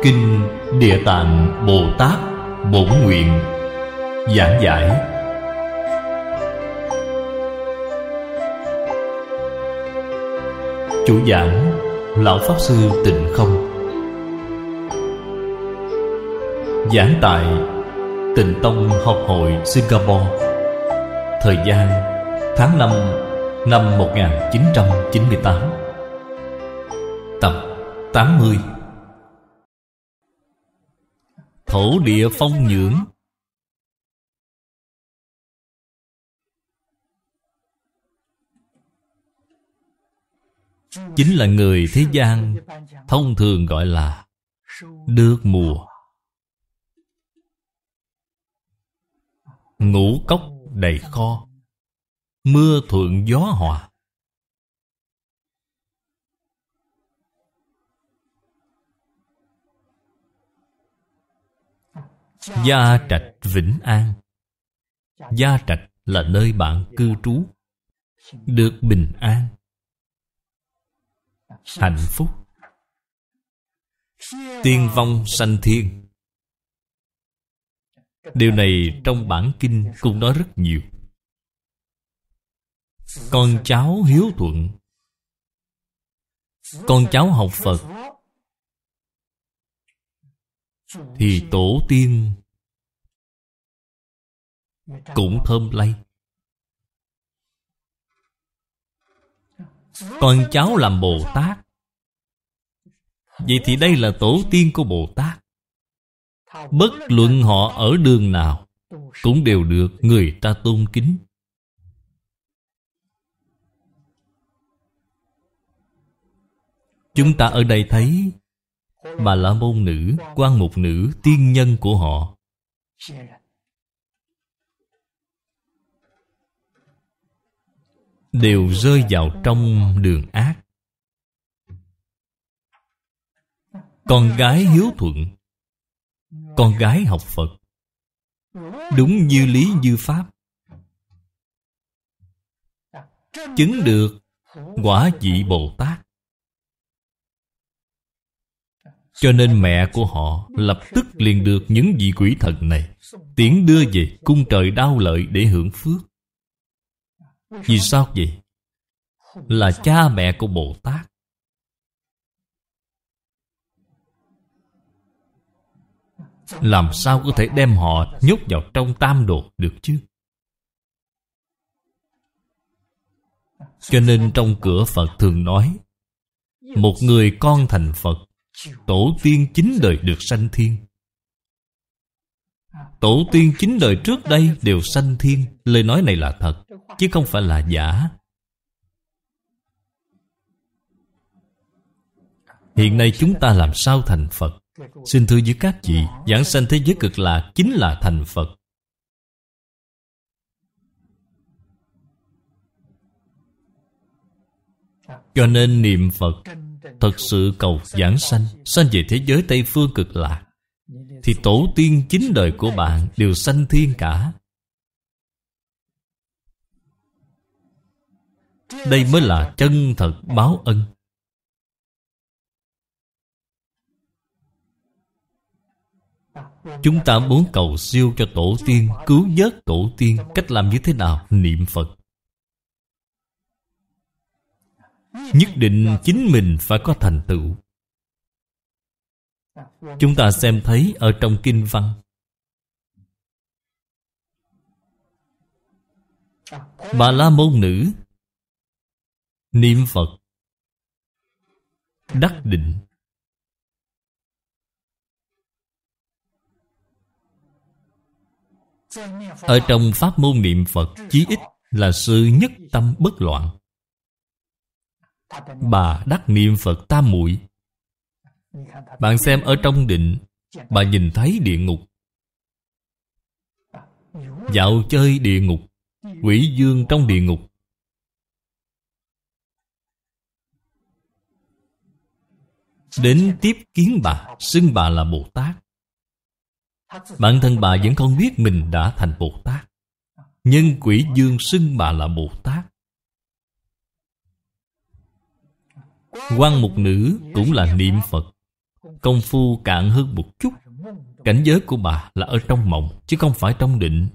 Kinh Địa Tạng Bồ Tát Bổn Nguyện giảng giải. Chủ giảng Lão Pháp Sư Tịnh Không. Giảng tại Tịnh Tông Học hội Singapore. Thời gian tháng 5 năm 1998. Tập 80. Thổ địa phong nhưỡng. Chính là người thế gian thông thường gọi là được mùa. Ngũ cốc đầy kho, mưa thuận gió hòa. Gia trạch vĩnh an. Gia trạch là nơi bạn cư trú, được bình an, hạnh phúc. Tiên vong sanh thiên. Điều này trong bản kinh cũng nói rất nhiều. Con cháu hiếu thuận, con cháu học Phật, thì tổ tiên cũng thơm lây. Con cháu làm Bồ Tát, vậy thì đây là tổ tiên của Bồ Tát. Bất luận họ ở đường nào cũng đều được người ta tôn kính. Chúng ta ở đây thấy Bà La Môn nữ, Quan Mục nữ, tiên nhân của họ đều rơi vào trong đường ác. Con gái hiếu thuận, con gái học Phật, đúng như lý như pháp, chứng được quả vị Bồ Tát. Cho nên mẹ của họ lập tức liền được những vị quỷ thần này tiễn đưa về cung trời Đao Lợi để hưởng phước. Vì sao vậy? Là cha mẹ của Bồ Tát. Làm sao có thể đem họ nhốt vào trong tam đồ được chứ? Cho nên trong cửa Phật thường nói, một người con thành Phật, tổ tiên 9 đời được sanh thiên. Tổ tiên 9 đời trước đây đều sanh thiên. Lời nói này là thật, chứ không phải là giả. Hiện nay chúng ta làm sao thành Phật? Xin thưa với các vị, giảng sanh thế giới cực lạc chính là thành Phật. Cho nên niệm Phật, thật sự cầu giảng sanh, sanh về thế giới Tây Phương cực lạc, thì tổ tiên 9 đời của bạn đều sanh thiên cả. Đây mới là chân thật báo ân. Chúng ta muốn cầu siêu cho tổ tiên, cứu vớt tổ tiên, cách làm như thế nào? Niệm Phật. Nhất định chính mình phải có thành tựu. Chúng ta xem thấy ở trong kinh văn, Bà La Môn nữ niệm Phật đắc định. Ở trong pháp môn niệm Phật, chí ít là sự nhất tâm bất loạn. Bà đắc niệm Phật tam muội. Bạn xem ở trong định, bà nhìn thấy địa ngục, dạo chơi địa ngục, quỷ dương trong địa ngục. Đến tiếp kiến bà, xưng bà là Bồ Tát. Bản thân bà vẫn không biết mình đã thành Bồ Tát, nhưng quỷ dương xưng bà là Bồ Tát. Quan Mục nữ cũng là niệm Phật, công phu cạn hơn một chút. Cảnh giới của bà là ở trong mộng, chứ không phải trong định.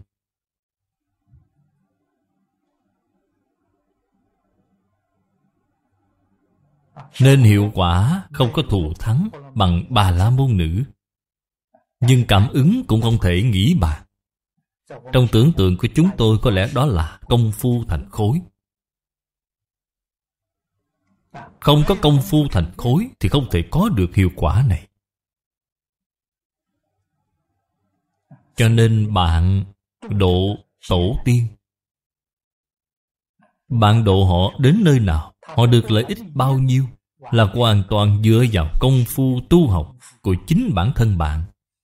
Nên hiệu quả không có thù thắng bằng Bà La Môn Nữ. Nhưng cảm ứng cũng không thể nghĩ bàn. Trong tưởng tượng của chúng tôi có lẽ đó là công phu thành khối. Không có công phu thành khối thì không thể có được hiệu quả này. Cho nên bạn độ tổ tiên, bạn độ họ đến nơi nào, họ được lợi ích bao nhiêu, là hoàn toàn dựa vào công phu tu học của chính bản thân bạn.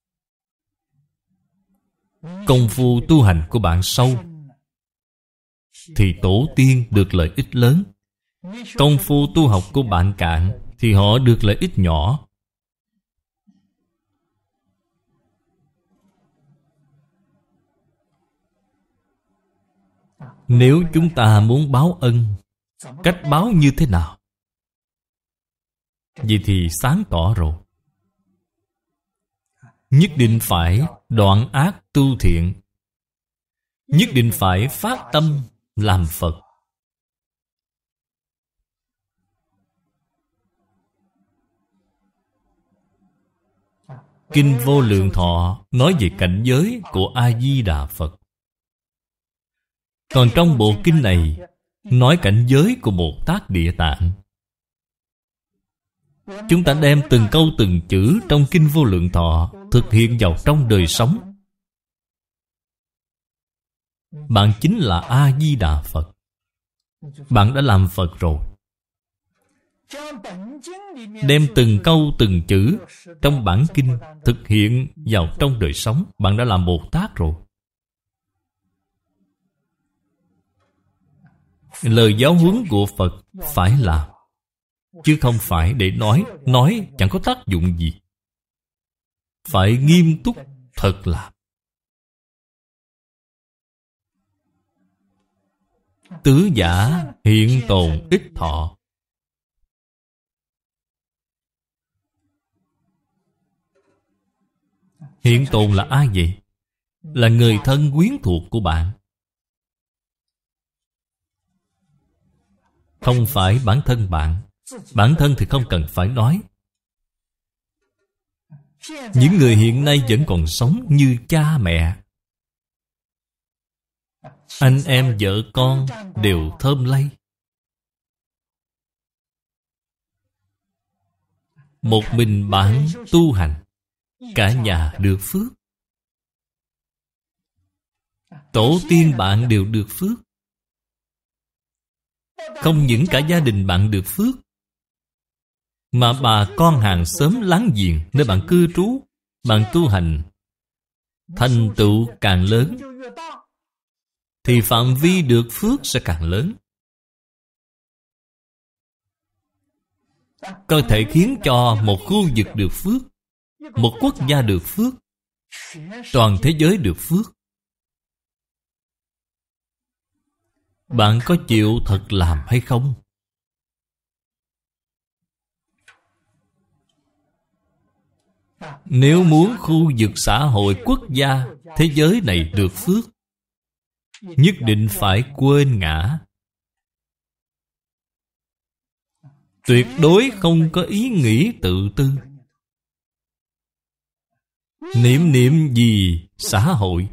Công phu tu hành của bạn sâu thì tổ tiên được lợi ích lớn. Công phu tu học của bạn cạn thì họ được lợi ích nhỏ. Nếu chúng ta muốn báo ân, cách báo như thế nào? Vậy thì sáng tỏ rồi. Nhất định phải đoạn ác tu thiện. Nhất định phải phát tâm làm Phật. Kinh Vô Lượng Thọ nói về cảnh giới của A-di-đà Phật. Còn trong bộ kinh này nói cảnh giới của Bồ Tát Địa Tạng. Chúng ta đem từng câu từng chữ trong Kinh Vô Lượng Thọ thực hiện vào trong đời sống. Bạn chính là A-di-đà Phật. Bạn đã làm Phật rồi. Đem từng câu từng chữ trong bản kinh thực hiện vào trong đời sống, bạn đã làm Bồ Tát rồi. Lời giáo huấn của Phật phải làm, chứ không phải để nói chẳng có tác dụng gì. Phải nghiêm túc thật làm. Tứ giả hiện tồn ích thọ. Hiện tồn là ai vậy? Là người thân quyến thuộc của bạn. Không phải bản thân bạn. Bản thân thì không cần phải nói. Những người hiện nay vẫn còn sống như cha mẹ, anh em vợ con đều thơm lây. Một mình bạn tu hành, cả nhà được phước. Tổ tiên bạn đều được phước. Không những cả gia đình bạn được phước, mà bà con hàng xóm láng giềng nơi bạn cư trú, bạn tu hành, thành tựu càng lớn, thì phạm vi được phước sẽ càng lớn. Có thể khiến cho một khu vực được phước, một quốc gia được phước, toàn thế giới được phước. Bạn có chịu thật làm hay không? Nếu muốn khu vực xã hội, quốc gia, thế giới này được phước, nhất định phải quên ngã. Tuyệt đối không có ý nghĩ tự tư. Niệm gì xã hội?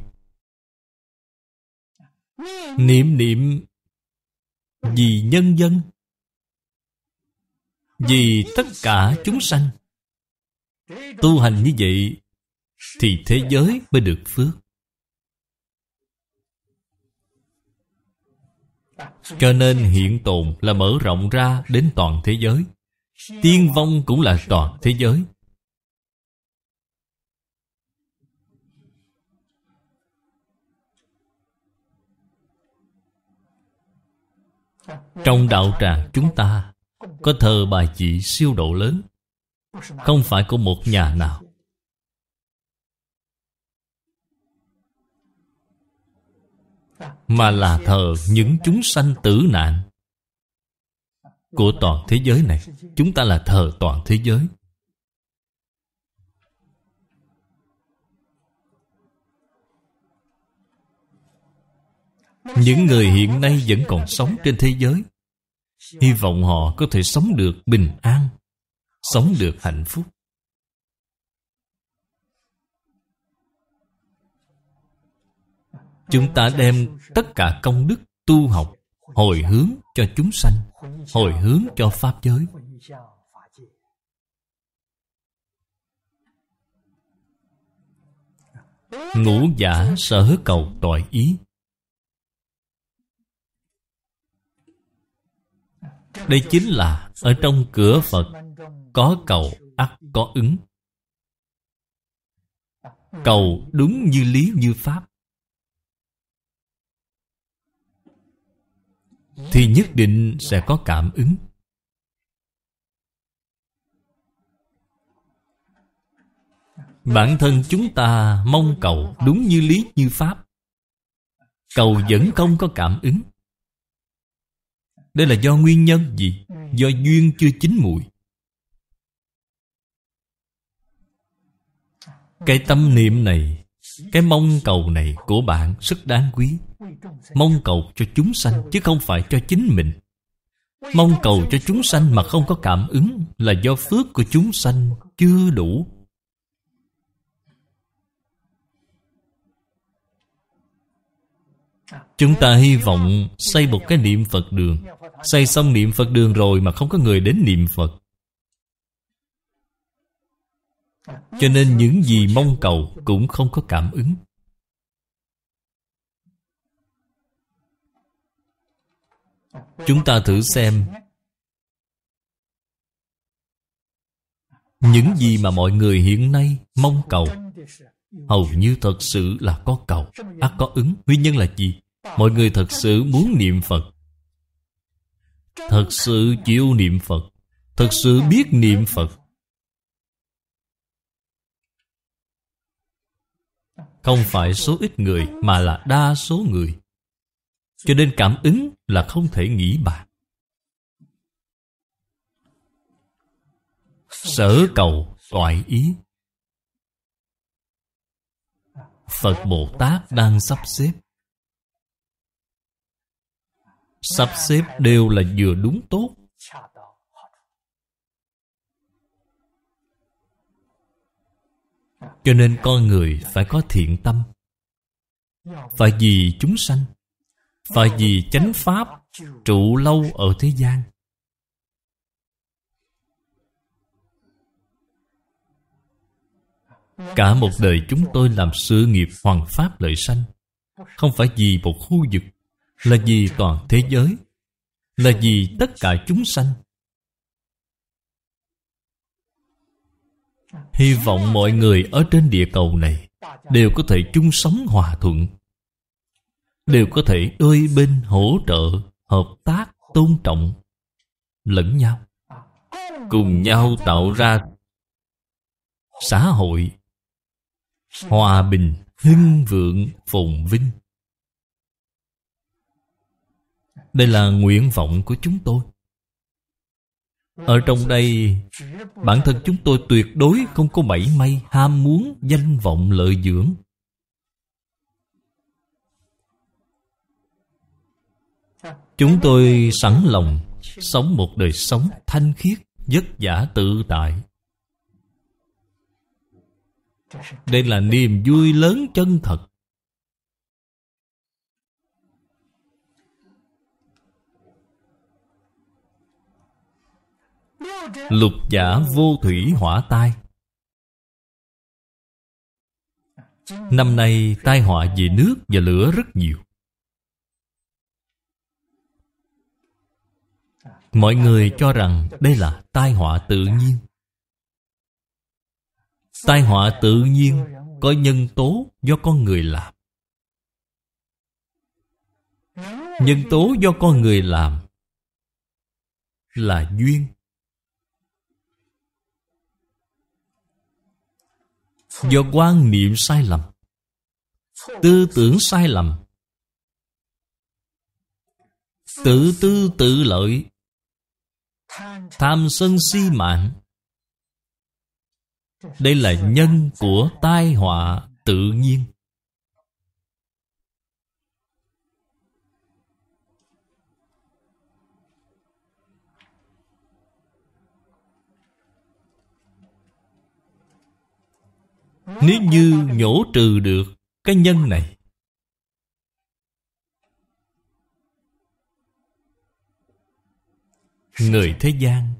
Niệm vì nhân dân, vì tất cả chúng sanh. Tu hành như vậy thì thế giới mới được phước. Cho nên hiện tồn là mở rộng ra đến toàn thế giới. Tiên vong cũng là toàn thế giới. Trong đạo tràng chúng ta có thờ bài vị siêu độ lớn, không phải của một nhà nào, mà là thờ những chúng sanh tử nạn của toàn thế giới này. Chúng ta là thờ toàn thế giới. Những người hiện nay vẫn còn sống trên thế giới, hy vọng họ có thể sống được bình an, sống được hạnh phúc. Chúng ta đem tất cả công đức tu học hồi hướng cho chúng sanh, hồi hướng cho Pháp giới. Ngũ giả sở cầu toại ý. Đây chính là ở trong cửa Phật, có cầu ắt có ứng. Cầu đúng như lý như pháp thì nhất định sẽ có cảm ứng. Bản thân chúng ta mong cầu đúng như lý như pháp, cầu vẫn không có cảm ứng. Đây là do nguyên nhân gì? Do duyên chưa chín mùi. Cái tâm niệm này, cái mong cầu này của bạn rất đáng quý. Mong cầu cho chúng sanh chứ không phải cho chính mình. Mong cầu cho chúng sanh mà không có cảm ứng là do phước của chúng sanh chưa đủ. Chúng ta hy vọng xây một cái niệm Phật đường. Xây xong niệm Phật đường rồi mà không có người đến niệm Phật. Cho nên những gì mong cầu cũng không có cảm ứng. Chúng ta thử xem, những gì mà mọi người hiện nay mong cầu hầu như thật sự là có cầu ắt có ứng. Nguyên nhân là gì? Mọi người thật sự muốn niệm Phật, thật sự chịu niệm Phật, thật sự biết niệm Phật. Không phải số ít người mà là đa số người. Cho nên cảm ứng là không thể nghĩ bàn. Sở cầu toại ý. Phật Bồ Tát đang sắp xếp. Sắp xếp đều là vừa đúng tốt. Cho nên con người phải có thiện tâm, phải vì chúng sanh, phải vì chánh pháp trụ lâu ở thế gian. Cả một đời chúng tôi làm sự nghiệp hoằng pháp lợi sanh, không phải vì một khu vực, là vì toàn thế giới, là vì tất cả chúng sanh. Hy vọng mọi người ở trên địa cầu này đều có thể chung sống hòa thuận, đều có thể đôi bên hỗ trợ, hợp tác, tôn trọng lẫn nhau, cùng nhau tạo ra xã hội hòa bình, hưng vượng, phồn vinh. Đây là nguyện vọng của chúng tôi. Ở trong đây, bản thân chúng tôi tuyệt đối không có mảy may ham muốn danh vọng lợi dưỡng. Chúng tôi sẵn lòng sống một đời sống thanh khiết, vất vả tự tại. Đây là niềm vui lớn chân thật. Lục giả vô thủy hỏa tai. Năm nay tai họa về nước và lửa rất nhiều. Mọi người cho rằng đây là tai họa tự nhiên. Tai họa tự nhiên có nhân tố do con người làm. Nhân tố do con người làm là duyên. Do quan niệm sai lầm, tư tưởng sai lầm, tự tư tự lợi, tham sân si mạng. Đây là nhân của tai họa tự nhiên. Nếu như nhổ trừ được cái nhân này, người thế gian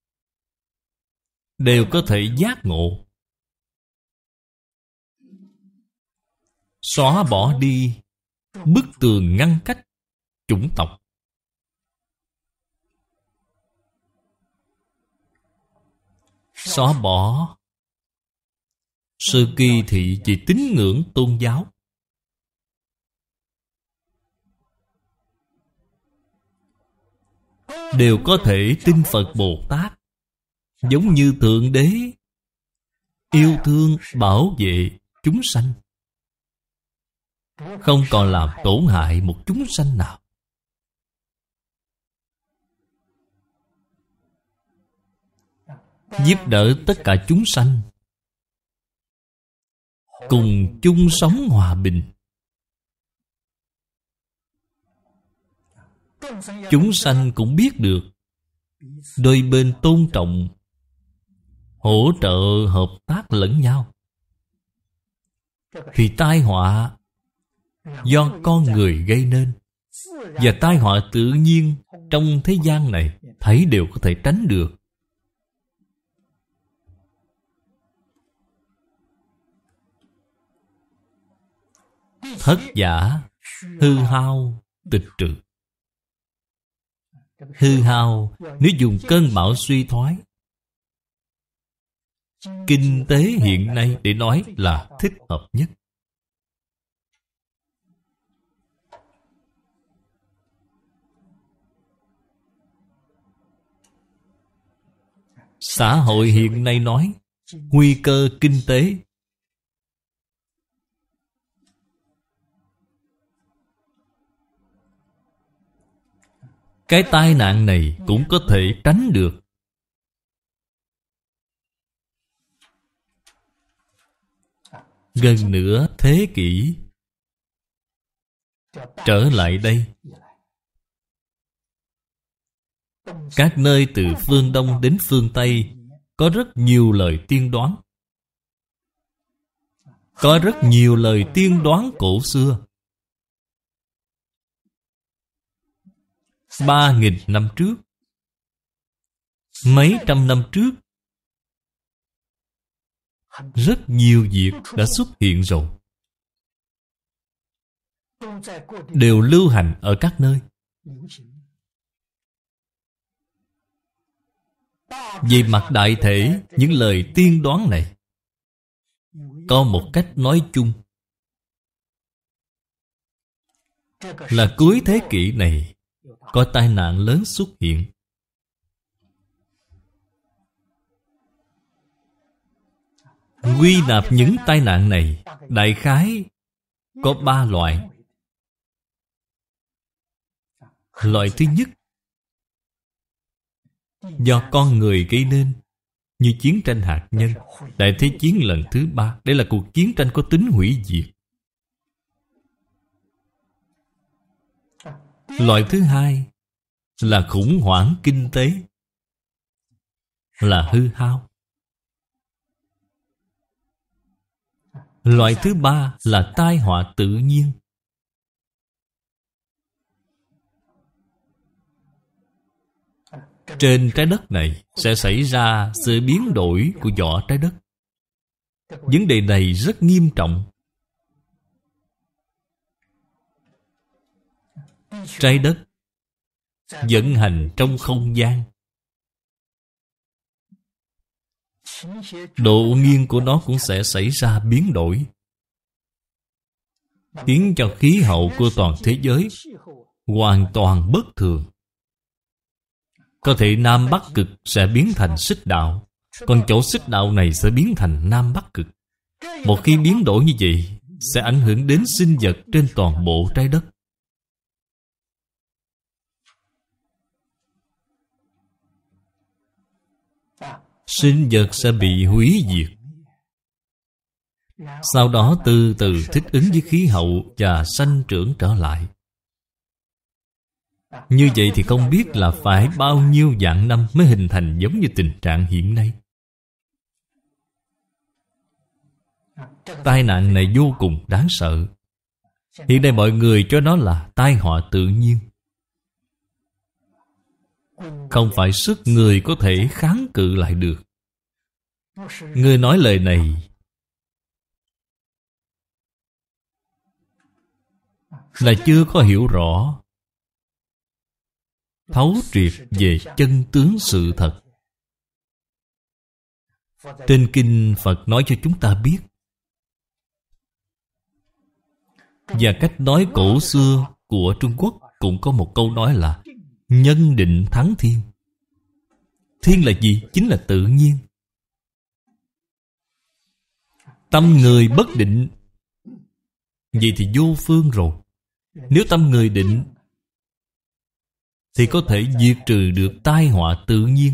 đều có thể giác ngộ, xóa bỏ đi bức tường ngăn cách chủng tộc. Xóa bỏ sự kỳ thị về tín ngưỡng tôn giáo. Đều có thể tin Phật Bồ Tát, giống như Thượng Đế yêu thương bảo vệ chúng sanh, không còn làm tổn hại một chúng sanh nào. Giúp đỡ tất cả chúng sanh cùng chung sống hòa bình. Chúng sanh cũng biết được đôi bên tôn trọng, hỗ trợ hợp tác lẫn nhau, thì tai họa do con người gây nên và tai họa tự nhiên trong thế gian này thấy đều có thể tránh được. Thất giả, hư hao, tịch trừ. Hư hao nếu dùng cơn bão suy thoái, kinh tế hiện nay để nói là thích hợp nhất. Xã hội hiện nay nói nguy cơ kinh tế. Cái tai nạn này cũng có thể tránh được. Gần nửa thế kỷ trở lại đây, các nơi từ phương Đông đến phương Tây có rất nhiều lời tiên đoán. Có rất nhiều lời tiên đoán cổ xưa. 3.000 năm trước, mấy trăm năm trước, rất nhiều việc đã xuất hiện rồi, đều lưu hành ở các nơi. Về mặt đại thể, những lời tiên đoán này có một cách nói chung là cuối thế kỷ này có tai nạn lớn xuất hiện. Quy nạp những tai nạn này đại khái có 3 loại. Loại thứ nhất, do con người gây nên, như chiến tranh hạt nhân, Đại Thế chiến lần thứ 3. Đây là cuộc chiến tranh có tính hủy diệt. Loại thứ hai là khủng hoảng kinh tế, là hư hao. Loại thứ ba là tai họa tự nhiên. Trên trái đất này sẽ xảy ra sự biến đổi của vỏ trái đất. Vấn đề này rất nghiêm trọng. Trái đất vận hành trong không gian, độ nghiêng của nó cũng sẽ xảy ra biến đổi, khiến cho khí hậu của toàn thế giới hoàn toàn bất thường. Có thể Nam Bắc cực sẽ biến thành xích đạo, còn chỗ xích đạo này sẽ biến thành Nam Bắc cực. Một khi biến đổi như vậy, sẽ ảnh hưởng đến sinh vật trên toàn bộ trái đất. Sinh vật sẽ bị hủy diệt. Sau đó từ từ thích ứng với khí hậu và sanh trưởng trở lại. Như vậy thì không biết là phải bao nhiêu vạn năm mới hình thành giống như tình trạng hiện nay. Tai nạn này vô cùng đáng sợ. Hiện nay mọi người cho nó là tai họa tự nhiên. Không phải sức người có thể kháng cự lại được. Người nói lời này là chưa có hiểu rõ, thấu triệt về chân tướng sự thật. Trên kinh Phật nói cho chúng ta biết, và cách nói cổ xưa của Trung Quốc cũng có một câu nói là nhân định thắng thiên. Thiên là gì? Chính là tự nhiên. Tâm người bất định, vậy thì vô phương rồi. Nếu tâm người định thì có thể diệt trừ được tai họa tự nhiên.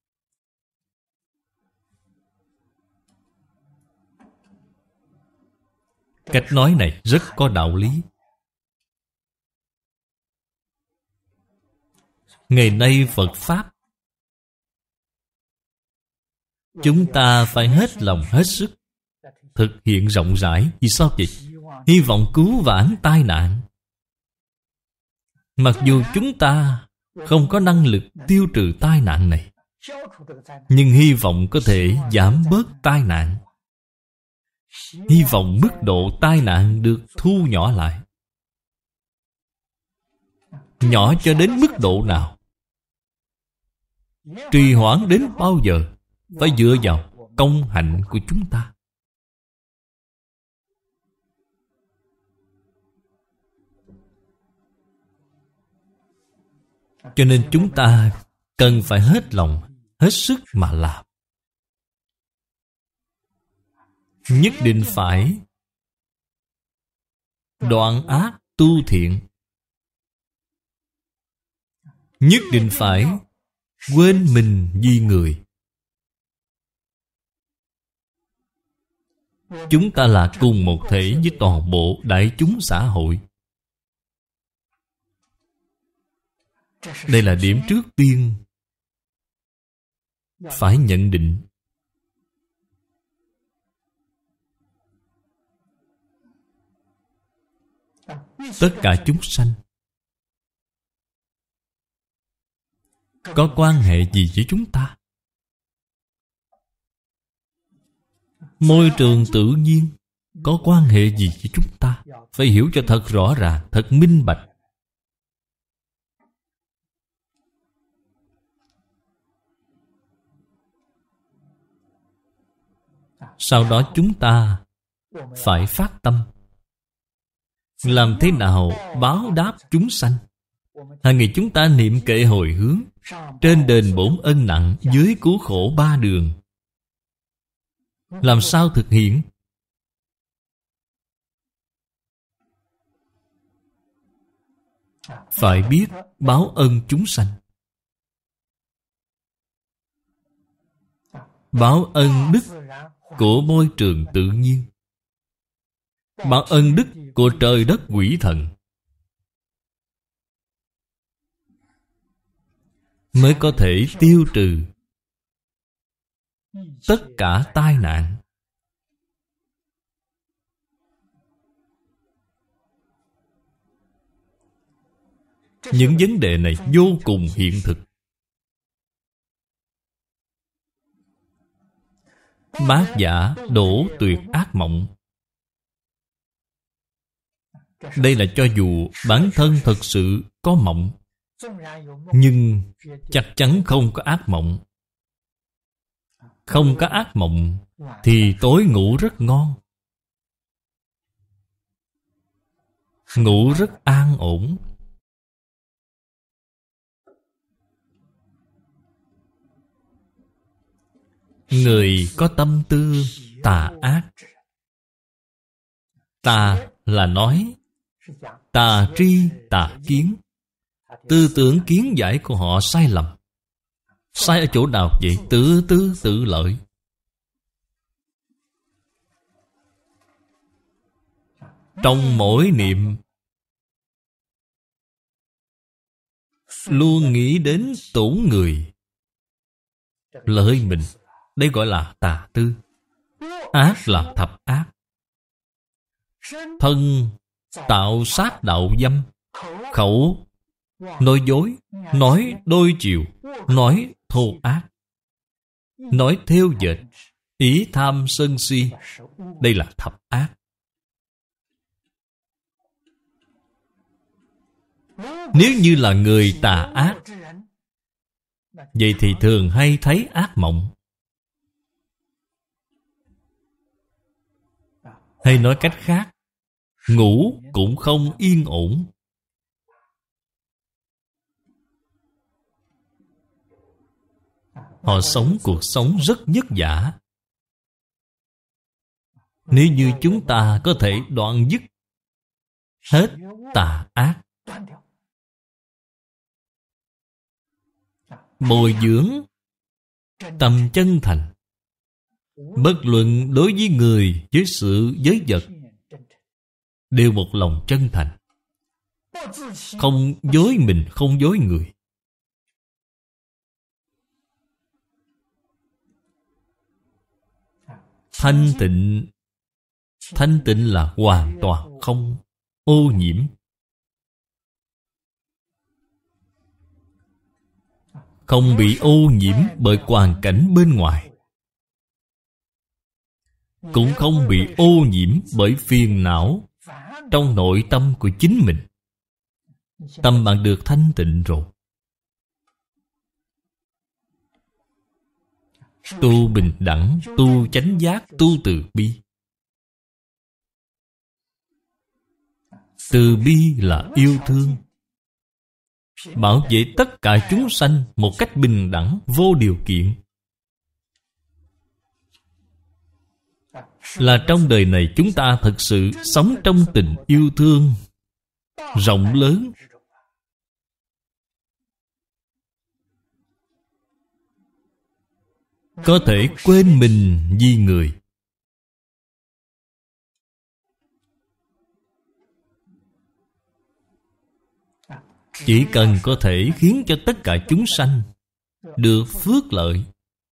Cách nói này rất có đạo lý. Ngày nay Phật Pháp, chúng ta phải hết lòng hết sức thực hiện rộng rãi. Vì sao vậy? Hy vọng cứu vãn tai nạn. Mặc dù chúng ta không có năng lực tiêu trừ tai nạn này, nhưng hy vọng có thể giảm bớt tai nạn. Hy vọng mức độ tai nạn được thu nhỏ lại. Nhỏ cho đến mức độ nào? Trì hoãn đến bao giờ? Phải dựa vào công hạnh của chúng ta. Cho nên chúng ta cần phải hết lòng, hết sức mà làm. Nhất định phải đoạn ác tu thiện. Nhất định phải quên mình vì người. Chúng ta là cùng một thể với toàn bộ đại chúng xã hội. Đây là điểm trước tiên phải nhận định. Tất cả chúng sanh có quan hệ gì với chúng ta? Môi trường tự nhiên có quan hệ gì với chúng ta? Phải hiểu cho thật rõ ràng, thật minh bạch. Sau đó chúng ta phải phát tâm, làm thế nào báo đáp chúng sanh. Hàng ngày chúng ta niệm kệ hồi hướng, trên đền bổn ân nặng, dưới cứu khổ ba đường. Làm sao thực hiện? Phải biết báo ân chúng sanh. Báo ân đức của môi trường tự nhiên, báo ân đức của trời đất quỷ thần, mới có thể tiêu trừ tất cả tai nạn. Những vấn đề này vô cùng hiện thực. Bát Nhã đổ tuyệt ác mộng. Đây là cho dù bản thân thật sự có mộng, nhưng chắc chắn không có ác mộng. Không có ác mộng thì tối ngủ rất ngon, ngủ rất an ổn. Người có tâm tư tà ác. Tà là nói, tà tri, tà kiến. Tư tưởng kiến giải của họ sai lầm. Sai ở chỗ nào vậy? Tự tư tự lợi. Trong mỗi niệm luôn nghĩ đến tổn người, lợi mình. Đây gọi là tà tư. Ác làm thập ác. thân tạo sát đạo dâm, khẩu nói dối, nói đôi chiều, nói thô ác, nói theo dệt, ý tham sân si. Đây là thập ác. Nếu như là người tà ác, vậy thì thường hay thấy ác mộng. Hay nói cách khác, ngủ cũng không yên ổn. Họ sống cuộc sống rất vất vả. Nếu như chúng ta có thể đoạn dứt hết tà ác, bồi dưỡng tâm chân thành, bất luận đối với người, với sự, với vật, đều một lòng chân thành, không dối mình, không dối người. Thanh tịnh. Thanh tịnh là hoàn toàn không ô nhiễm. Không bị ô nhiễm bởi hoàn cảnh bên ngoài, cũng không bị ô nhiễm bởi phiền não trong nội tâm của chính mình. Tâm bạn được thanh tịnh rồi. Tu bình đẳng, tu chánh giác, tu từ bi. Từ bi là yêu thương, bảo vệ tất cả chúng sanh một cách bình đẳng, vô điều kiện. Là trong đời này chúng ta thực sự sống trong tình yêu thương rộng lớn. Có thể quên mình vì người. Chỉ cần có thể khiến cho tất cả chúng sanh được phước lợi,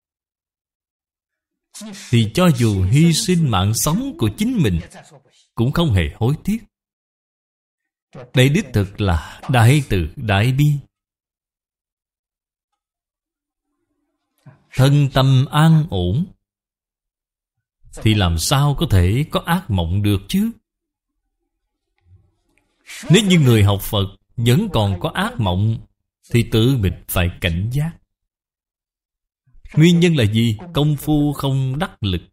thì cho dù hy sinh mạng sống của chính mình cũng không hề hối tiếc. Đây đích thực là đại từ đại bi. Thân tâm an ổn thì làm sao có thể có ác mộng được chứ? Nếu như người học Phật vẫn còn có ác mộng thì tự mình phải cảnh giác. Nguyên nhân là gì? Công phu không đắc lực.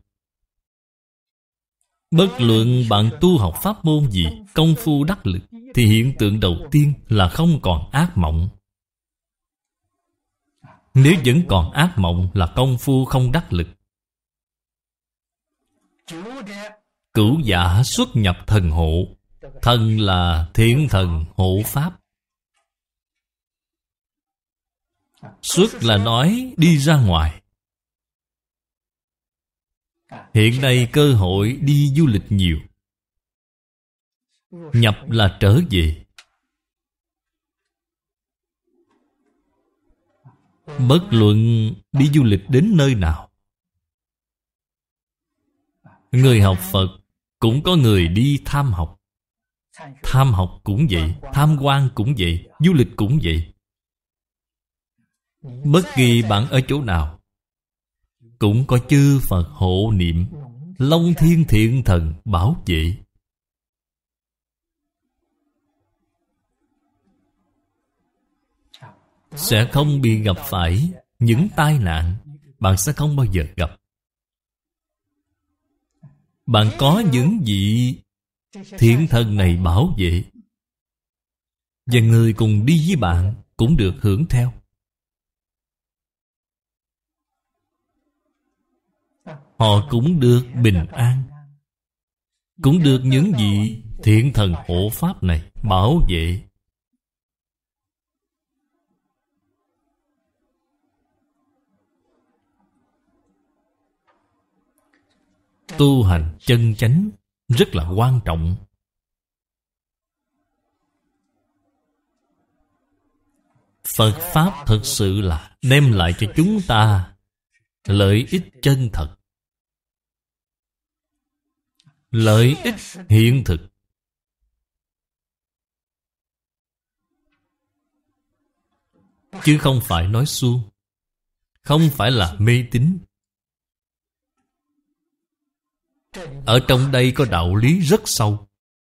Bất luận bạn tu học pháp môn gì, công phu đắc lực thì hiện tượng đầu tiên là không còn ác mộng. Nếu vẫn còn ác mộng là công phu không đắc lực. Cửu giả xuất nhập thần hộ. Thần là thiện thần hộ pháp. Xuất là nói đi ra ngoài. Hiện nay cơ hội đi du lịch nhiều. Nhập là trở về. Bất luận đi du lịch đến nơi nào, người học Phật cũng có người đi tham học. Tham học cũng vậy, tham quan cũng vậy, du lịch cũng vậy. Bất kỳ bạn ở chỗ nào cũng có chư Phật hộ niệm, Long Thiên Thiện Thần bảo vệ. Sẽ không bị gặp phải những tai nạn bạn sẽ không bao giờ gặp. Bạn có những vị thiện thần này bảo vệ, và người cùng đi với bạn cũng được hưởng theo. Họ cũng được bình an, cũng được những vị thiện thần hộ pháp này bảo vệ. Tu hành chân chánh rất là quan trọng. Phật Pháp thực sự là đem lại cho chúng ta lợi ích chân thật. lợi ích hiện thực. Chứ không phải nói suông, không phải là mê tín. Ở trong đây có đạo lý rất sâu.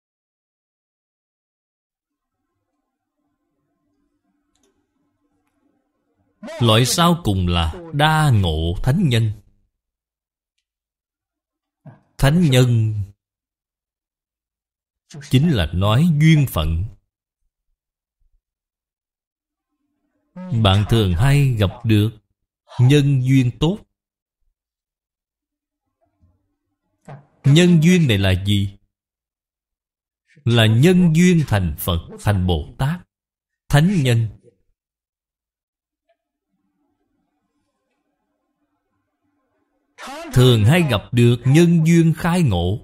Loại sau cùng là đa ngộ thánh nhân. Thánh nhân chính là nói duyên phận. Bạn thường hay gặp được nhân duyên tốt. Nhân duyên này là gì? Là nhân duyên thành Phật, thành Bồ Tát, thánh nhân. Thường hay gặp được nhân duyên khai ngộ.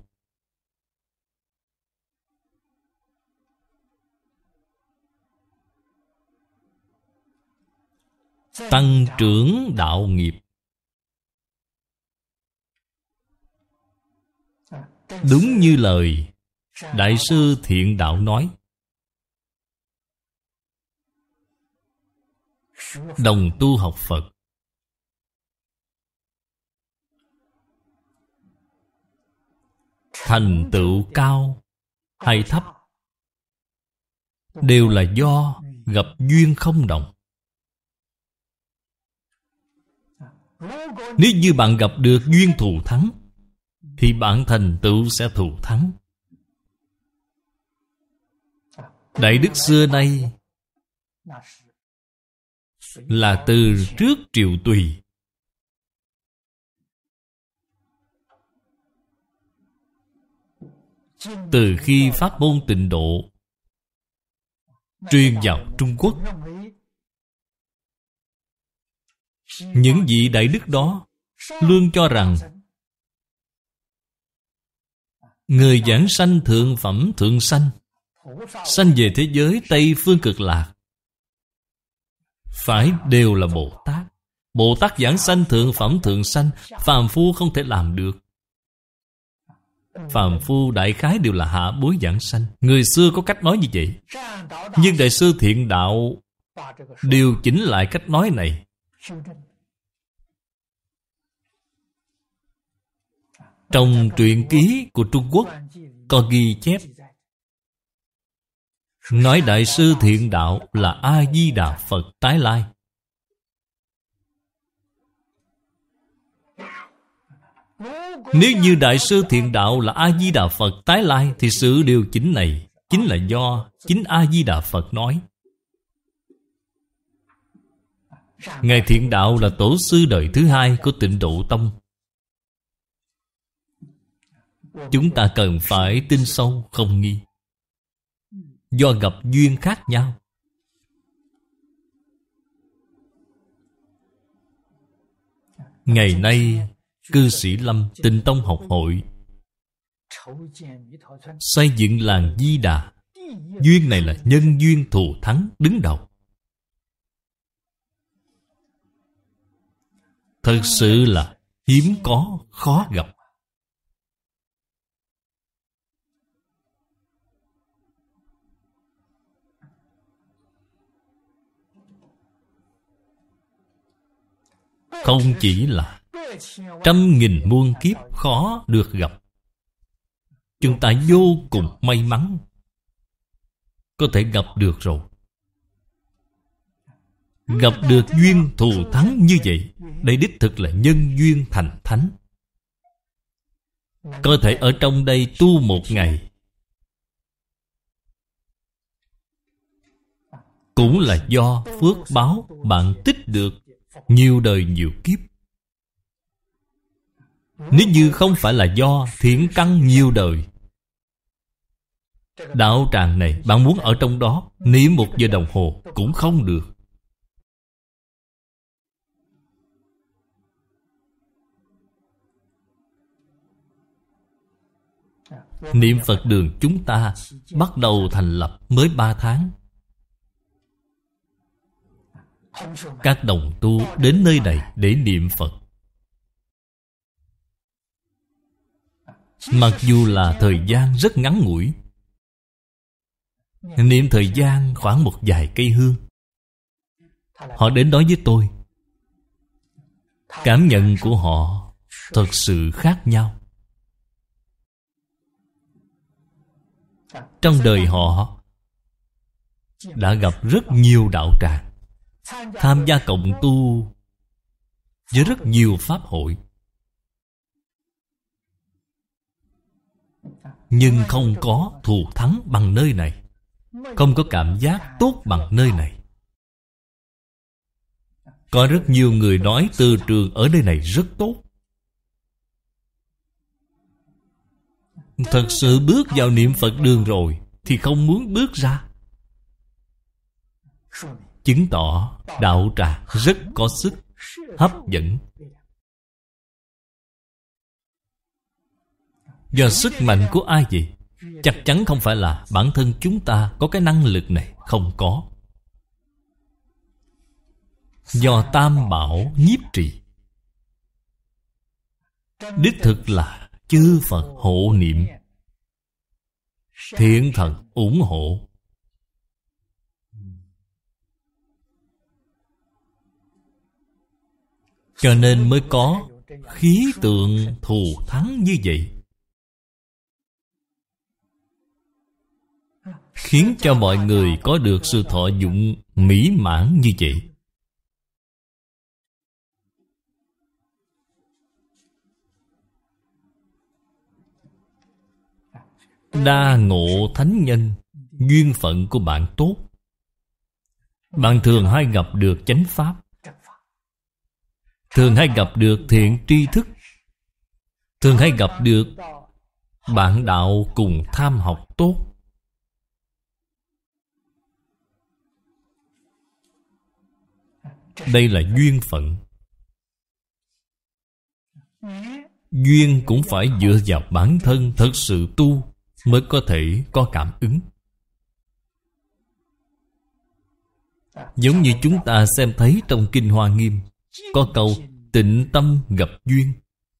Tăng trưởng đạo nghiệp. Đúng như lời Đại sư Thiện Đạo nói, đồng tu học Phật, thành tựu cao hay thấp đều là do gặp duyên không đồng. Nếu như bạn gặp được duyên thù thắng, thì bạn thành tựu sẽ thù thắng. Đại đức xưa nay là từ trước Triệu Tùy. Từ khi pháp môn Tịnh Độ truyền vào Trung Quốc, những vị đại đức đó luôn cho rằng người giảng sanh thượng phẩm thượng sanh, sanh về thế giới Tây Phương Cực Lạc, phải đều là Bồ Tát. Bồ Tát giảng sanh thượng phẩm thượng sanh, phàm phu không thể làm được. Phàm phu đại khái đều là hạ bối giảng sanh. Người xưa có cách nói như vậy. Nhưng Đại sư Thiện Đạo điều chỉnh lại cách nói này. Trong truyện ký của Trung Quốc có ghi chép, nói Đại sư Thiện Đạo là A-di-đà Phật tái lai. Nếu như Đại sư Thiện Đạo là A-di-đà Phật tái lai, thì sự điều chỉnh này chính là do chính A-di-đà Phật nói. Ngài Thiện Đạo là tổ sư đời thứ hai của Tịnh Độ Tông. Chúng ta cần phải tin sâu không nghi. Do gặp duyên khác nhau. Ngày nay cư sĩ Lâm Tịnh Tông Học Hội xây dựng làng Di Đà. Duyên này là nhân duyên thù thắng đứng đầu. Thật sự là hiếm có, khó gặp. Không chỉ là trăm nghìn muôn kiếp khó được gặp, chúng ta vô cùng may mắn có thể gặp được rồi. Gặp được duyên thù thắng như vậy, đây đích thực là nhân duyên thành thánh. Có thể ở trong đây tu một ngày cũng là do phước báo bạn tích được nhiều đời nhiều kiếp. Nếu như không phải là do thiện căn nhiều đời, đạo tràng này bạn muốn ở trong đó niệm 1 giờ đồng hồ cũng không được. Niệm Phật đường chúng ta bắt đầu thành lập mới 3 tháng. Các đồng tu đến nơi này để niệm Phật. Mặc dù là thời gian rất ngắn ngủi, niệm thời gian khoảng một vài cây hương, họ đến nói với tôi, cảm nhận của họ thật sự khác nhau. Trong đời họ đã gặp rất nhiều đạo tràng, tham gia cộng tu với rất nhiều pháp hội, nhưng không có thù thắng bằng nơi này, không có cảm giác tốt bằng nơi này. Có rất nhiều người nói từ trường ở nơi này rất tốt. Thật sự bước vào niệm Phật đường rồi thì không muốn bước ra, chứng tỏ đạo tràng rất có sức hấp dẫn. Do sức mạnh của ai vậy? Chắc chắn không phải là bản thân chúng ta có cái năng lực này, không có. Do Tam Bảo nhiếp trì, đích thực là chư Phật hộ niệm, thiện thần ủng hộ. Cho nên mới có khí tượng thù thắng như vậy, khiến cho mọi người có được sự thọ dụng mỹ mãn như vậy. Đa ngộ thánh nhân, duyên phận của bạn tốt. Bạn thường hay gặp được chánh pháp, thường hay gặp được thiện tri thức, thường hay gặp được bạn đạo cùng tham học tốt. Đây là duyên phận. Duyên cũng phải dựa vào bản thân thật sự tu mới có thể có cảm ứng. Giống như chúng ta xem thấy trong Kinh Hoa Nghiêm có câu tịnh tâm gặp duyên.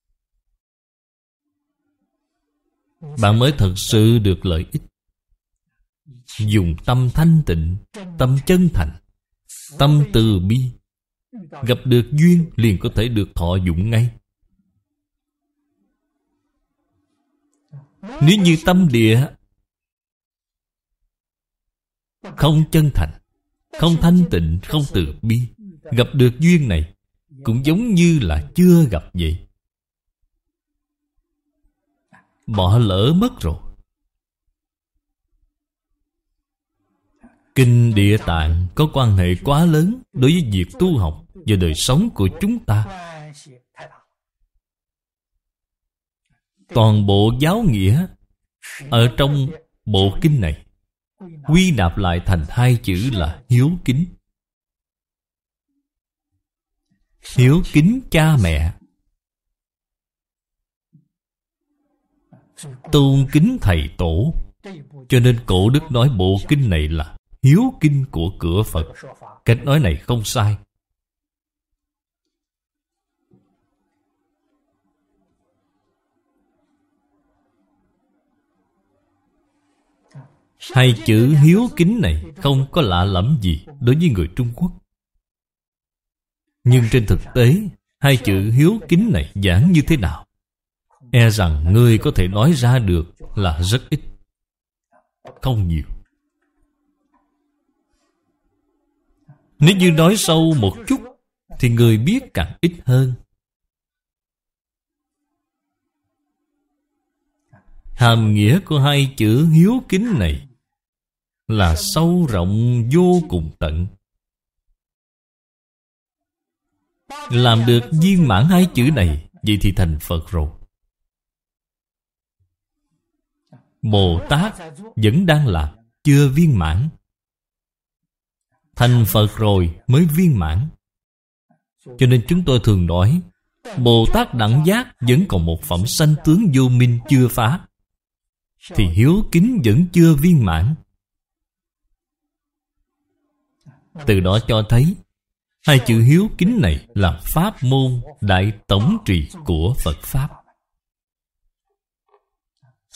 Bạn mới thật sự được lợi ích. Dùng tâm thanh tịnh, tâm chân thành, tâm từ bi, gặp được duyên liền có thể được thọ dụng ngay. Nếu như tâm địa không chân thành, không thanh tịnh, không từ bi, gặp được duyên này cũng giống như là chưa gặp vậy. Bỏ lỡ mất rồi. Kinh Địa Tạng có quan hệ quá lớn đối với việc tu học và đời sống của chúng ta. Toàn bộ giáo nghĩa ở trong bộ kinh này quy nạp lại thành hai chữ là hiếu kính. Hiếu kính cha mẹ, tôn kính thầy tổ. Cho nên Cổ Đức nói bộ kinh này là hiếu kinh của cửa Phật. Cách nói này không sai. Hai chữ hiếu kính này không có lạ lẫm gì đối với người Trung Quốc. Nhưng trên thực tế, hai chữ hiếu kính này giảng như thế nào? E rằng người có thể nói ra được là rất ít, không nhiều. Nếu như nói sâu một chút thì người biết càng ít hơn. Hàm nghĩa của hai chữ hiếu kính này là sâu rộng vô cùng tận. Làm được viên mãn hai chữ này, vậy thì thành Phật rồi. Bồ Tát vẫn đang làm, chưa viên mãn. Thành Phật rồi mới viên mãn. Cho nên chúng tôi thường nói, Bồ Tát đẳng giác vẫn còn một phẩm sanh tướng vô minh chưa phá, thì hiếu kính vẫn chưa viên mãn. Từ đó cho thấy hai chữ hiếu kính này là pháp môn đại tổng trì của Phật Pháp.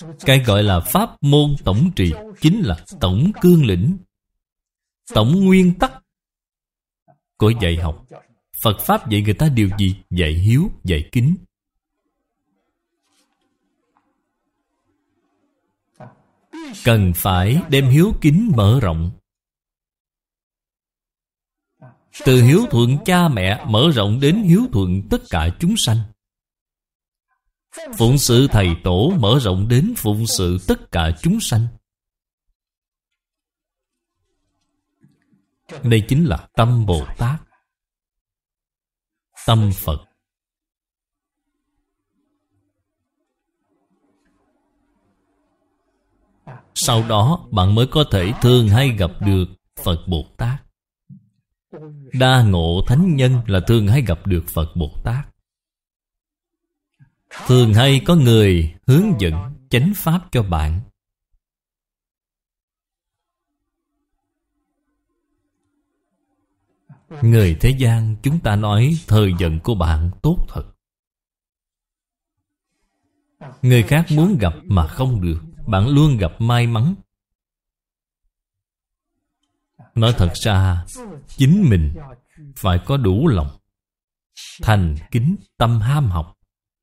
Cái gọi là pháp môn tổng trì chính là tổng cương lĩnh, tổng nguyên tắc của dạy học. Phật Pháp dạy người ta điều gì? Dạy hiếu, dạy kính. Cần phải đem hiếu kính mở rộng. Từ hiếu thuận cha mẹ mở rộng đến hiếu thuận tất cả chúng sanh. Phụng sự thầy tổ mở rộng đến phụng sự tất cả chúng sanh. Đây chính là tâm Bồ Tát, tâm Phật. Sau đó bạn mới có thể thường hay gặp được Phật Bồ Tát. Đa ngộ thánh nhân là thường hay gặp được Phật Bồ Tát. Thường hay có người hướng dẫn chánh pháp cho bạn. Người thế gian chúng ta nói thời vận của bạn tốt thật. Người khác muốn gặp mà không được, bạn luôn gặp may mắn. Nói thật ra, chính mình phải có đủ lòng thành kính, tâm ham học,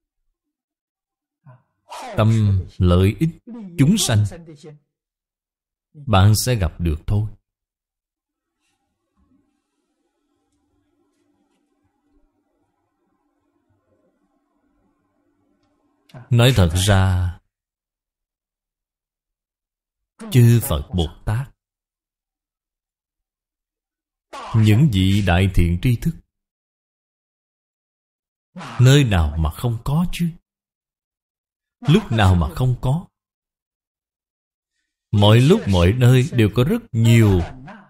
tâm lợi ích chúng sanh, bạn sẽ gặp được thôi. Nói thật ra, chư Phật Bồ Tát, những vị đại thiện tri thức, nơi nào mà không có chứ? Lúc nào mà không có? Mọi lúc mọi nơi đều có rất nhiều.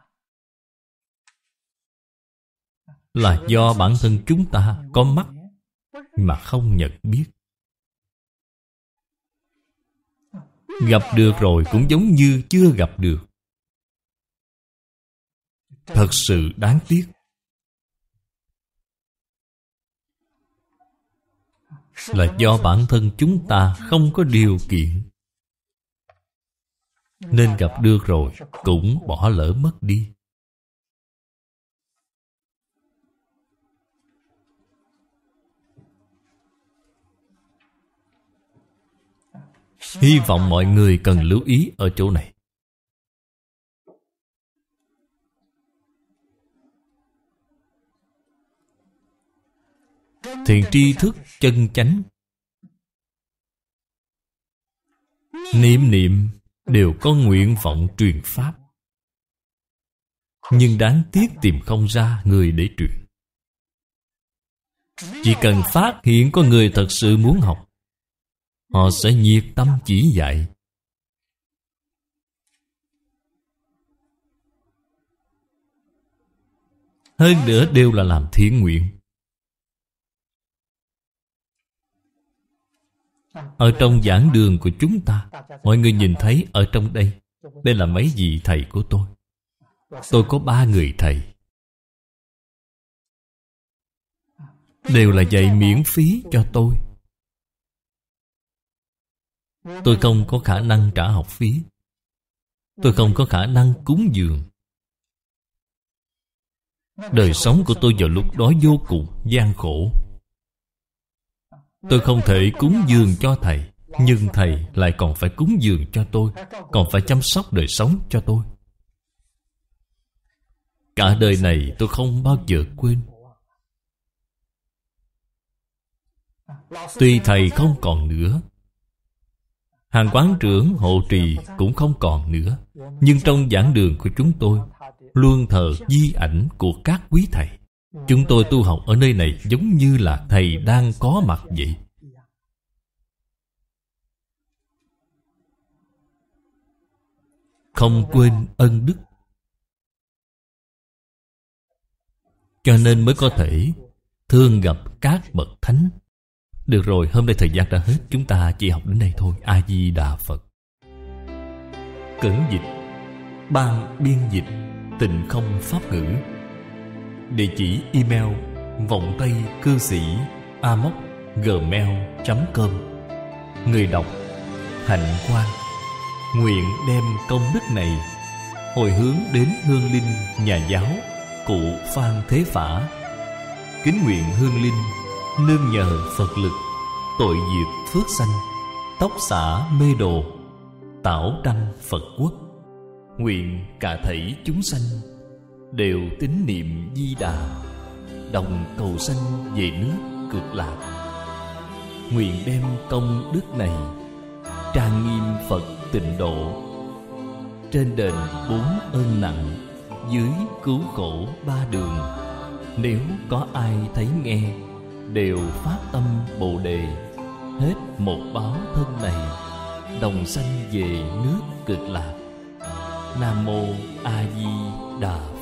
Là do bản thân chúng ta có mắt mà không nhận biết. Gặp được rồi cũng giống như chưa gặp được. Thật sự đáng tiếc. Là do bản thân chúng ta không có điều kiện, nên gặp được rồi cũng bỏ lỡ mất đi. Hy vọng mọi người cần lưu ý ở chỗ này. Thiện tri thức chân chánh, niệm niệm đều có nguyện vọng truyền pháp, nhưng đáng tiếc tìm không ra người để truyền. Chỉ cần phát hiện có người thật sự muốn học, họ sẽ nhiệt tâm chỉ dạy. Hơn nữa đều là làm thiện nguyện. Ở trong giảng đường của chúng ta, mọi người nhìn thấy ở trong đây, đây là mấy vị thầy của tôi. Tôi có 3 người thầy, đều là dạy miễn phí cho tôi. Tôi không có khả năng trả học phí, tôi không có khả năng cúng dường. Đời sống của tôi vào lúc đó vô cùng gian khổ. Tôi không thể cúng dường cho thầy, nhưng thầy lại còn phải cúng dường cho tôi, còn phải chăm sóc đời sống cho tôi. Cả đời này tôi không bao giờ quên. Tuy thầy không còn nữa, hàng quán trưởng hộ trì cũng không còn nữa, nhưng trong giảng đường của chúng tôi luôn thờ di ảnh của các quý thầy. Chúng tôi tu học ở nơi này giống như là thầy đang có mặt vậy. Không quên ân đức, cho nên mới có thể thường gặp các bậc thánh. Được rồi, hôm nay thời gian đã hết, chúng ta chỉ học đến đây thôi. A Di Đà Phật. Cẩn dịch, ban biên dịch Tịnh Không Pháp Ngữ. Địa chỉ email vọng tây cư sĩ amos@gmail.com. Người đọc hạnh quan. Nguyện đem công đức này hồi hướng đến hương linh nhà giáo cụ Phan Thế Phả. Kính nguyện hương linh nương nhờ Phật lực, tội diệt phước sanh, tóc xả mê đồ, tảo đăng Phật quốc. Nguyện cả thảy chúng sanh đều tín niệm Di Đà, đồng cầu sanh về nước Cực Lạc. Nguyện đem công đức này trang nghiêm Phật Tịnh Độ, trên đền 4 ơn nặng, dưới cứu khổ 3 đường. Nếu có ai thấy nghe, đều phát tâm Bồ Đề, hết một báo thân này, đồng sanh về nước Cực Lạc. Nam mô A Di Đà